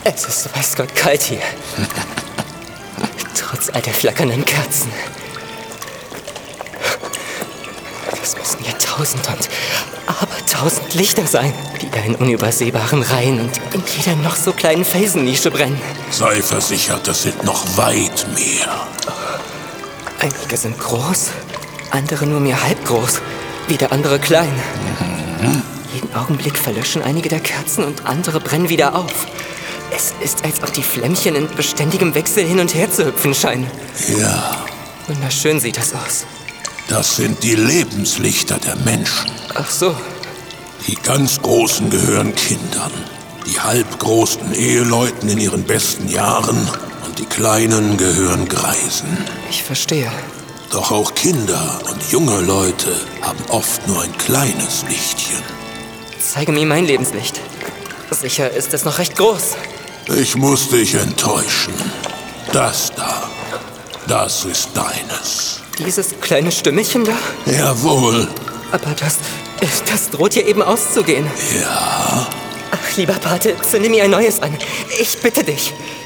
Es ist weiß Gott kalt hier. Trotz all der flackernden Kerzen. Das müssen ja 1000 und abertausend Lichter sein, die da in unübersehbaren Reihen und in jeder noch so kleinen Felsennische brennen. Sei versichert, das sind noch weit mehr. Einige sind groß, andere nur mehr halb groß, wieder andere klein. Jeden Augenblick verlöschen einige der Kerzen und andere brennen wieder auf. Es ist, als ob die Flämmchen in beständigem Wechsel hin und her zu hüpfen scheinen. Ja, Wunderschön sieht das aus. das sind die Lebenslichter der Menschen. Ach so, Die ganz Großen gehören Kindern, die halbgroßen Eheleuten in ihren besten Jahren und die Kleinen gehören Greisen. ich verstehe. Doch auch Kinder und junge Leute haben oft nur ein kleines Lichtchen. Zeige mir mein Lebenslicht. Sicher ist es noch recht groß. Ich muss dich enttäuschen. Das da, das ist deines. Dieses kleine Stümmelchen da? Jawohl. Aber das droht hier eben auszugehen. Ja, Ach, lieber Pate, zünde mir ein neues an. Ich bitte dich.